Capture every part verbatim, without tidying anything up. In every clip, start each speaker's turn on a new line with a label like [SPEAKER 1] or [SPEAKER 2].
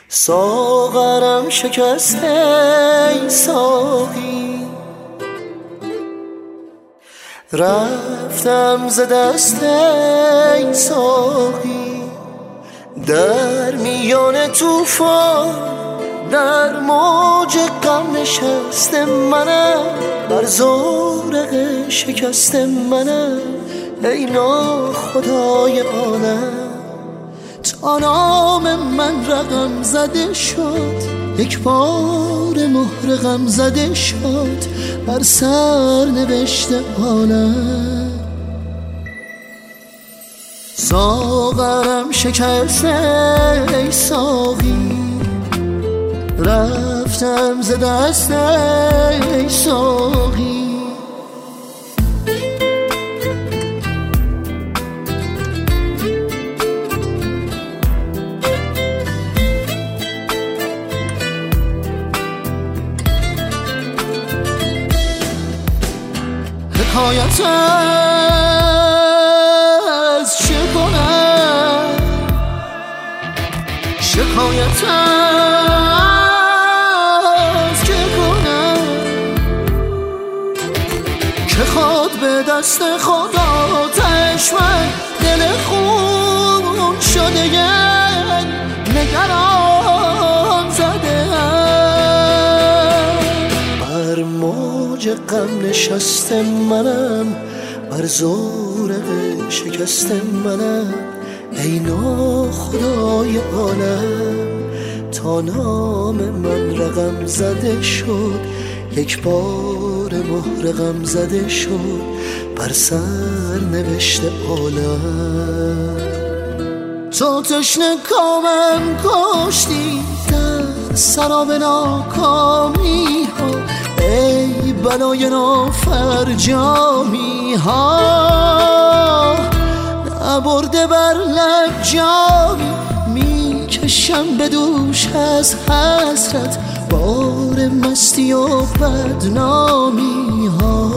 [SPEAKER 1] ساغرم شکست ای ساقی، رفتم ز دست ای ساقی. در میان طوفان در موج غم نشست منم، بر زورق شکست منم ای ناخدای عالم. تا نام من رقم زده شد، یک بار مهر غم زده شد بر سر نوشته عالم. ساغرم شکست ای ساقی، رفتم ز دست ای ساقی. حکایت از چه کنم، شکایت از چه کنم، که خود به دست خدا آتش من دل خون شده نگران زده. بر موج غم نشست منم، بر زورق شکست منم ای ناخدای عالم. تا نام من رقم زده شد، یک بار مهر غم زده شد بر سر نوشته عالم. تو تشنه کامم کشتی در سراب ناکامی ها ای بلای نافرجامی ها. نبرده بر لب جامی میکشم به دوش از حسرت بار مستی و بدنامی ها.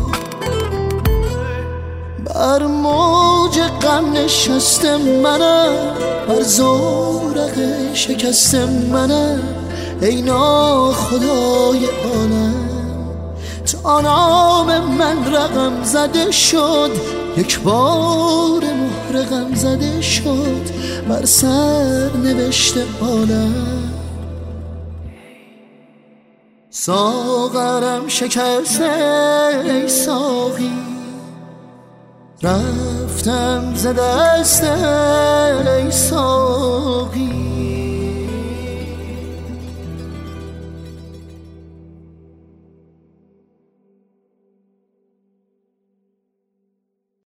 [SPEAKER 1] بر موج غم نشست منم، بر زورق شکست منم ای ناخدای عالم. تا نام من رقم زده شد، یک بار مهر غم زده شد بر سر نوشته عالم. ساغرم شکست ای ساقی، رفتم ز دست ای ساقی.